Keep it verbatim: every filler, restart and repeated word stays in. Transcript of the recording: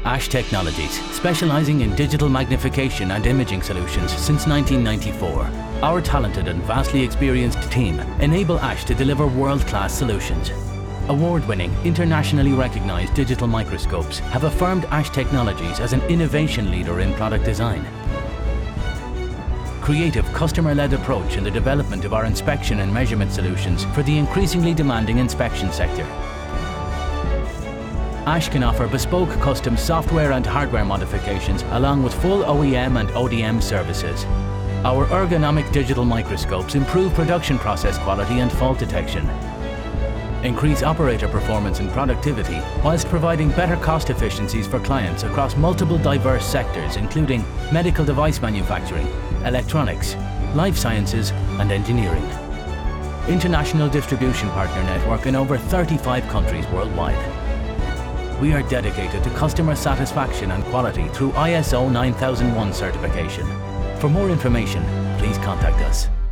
Ash Technologies, specializing in digital magnification and imaging solutions since nineteen ninety-four. Our talented and vastly experienced team enable Ash to deliver world-class solutions. Award-winning, internationally recognized digital microscopes have affirmed Ash Technologies as an innovation leader in product design. Creative, customer-led approach in the development of our inspection and measurement solutions for the increasingly demanding inspection sector. Ash can offer bespoke custom software and hardware modifications along with full O E M and O D M services. Our ergonomic digital microscopes improve production process quality and fault detection, increase operator performance and productivity, whilst providing better cost efficiencies for clients across multiple diverse sectors including medical device manufacturing, electronics, life sciences and engineering. International distribution partner network in over thirty-five countries worldwide. We are dedicated to customer satisfaction and quality through I S O nine thousand one certification. For more information, please contact us.